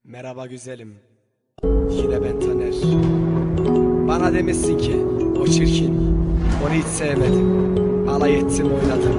Merhaba güzelim, yine ben Taner. Bana demişsin ki o çirkin, onu hiç sevmedim, alay ettim oynadım.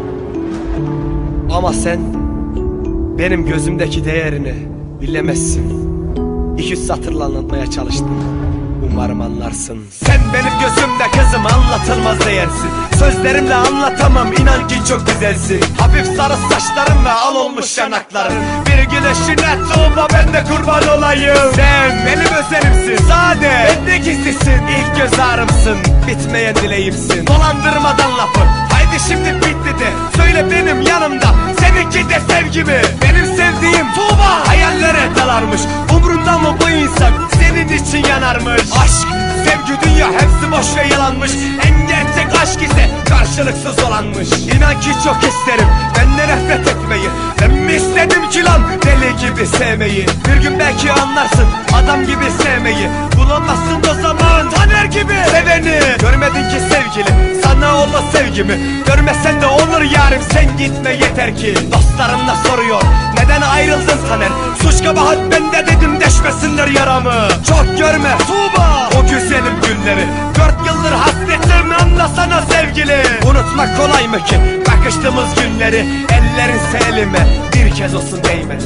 Ama sen benim gözümdeki değerini bilemezsin. 200 satırla anlatmaya çalıştım, umarım anlarsın. Sen benim gözümde kızım anlatılmaz değersin. Sözlerimle anlatamam, inan ki çok güzelsin. Hafif sarı saçların ve al olmuş yanakların, bir güneşine tuğba ben de kurban olayım. Sen benim özelimsin, sade bende gizlisin. İlk göz ağrımsın, bitmeyen dileğimsin. Dolandırmadan lafı, haydi şimdi bitti de söyle benim yanımda, seninki de sevgimi. Benim sevdiğim tuğba hayallere dalarmış. Umrunda mı bu insan, senin için yanarmış. Aşk, sevgi, dünya hepsi boş ve yalanmış. En gerçek aşk ise karşılıksız olanmış. İnan ki çok isterim benden nefret etmeyi. Ben mi istedim ki lan deli gibi sevmeyi? Bir gün belki anlarsın adam gibi sevmeyi. Bulamazsın o zaman Taner gibi seveni. Görmedin ki sevgilim, sana olla sevgimi. Görmesen de olur yarim, sen gitme yeter ki. Dostlarım da soruyor neden ayrıldın Taner? Suç kabahat bende dedim, deşmesinler yaramı. Çok görme Tuğba o güzelim günleri, 4 yıldır hasretim, anlasana sevgili. Unutmak kolay mı ki bakıştığımız günleri? Ellerinse elime bir kez olsun değmedi.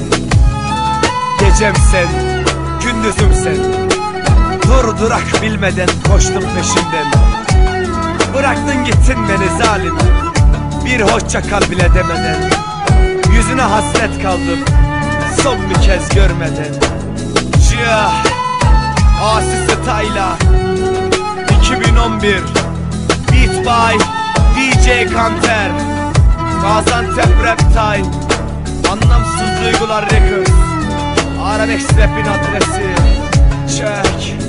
Gecem sen, gündüzüm sen. Dur durak bilmeden koştum peşinden. Bıraktın gittin beni zalim, bir hoşça kal bile demeden. Yüzüne hasret kaldım son bir kez görmeden. Cıh, Asi Style'a 2011 Beat by DJ Kanter, Gaziantep Rap Time, Anlamsız Duygular Records, Arabex Rap'in adresi. Çek.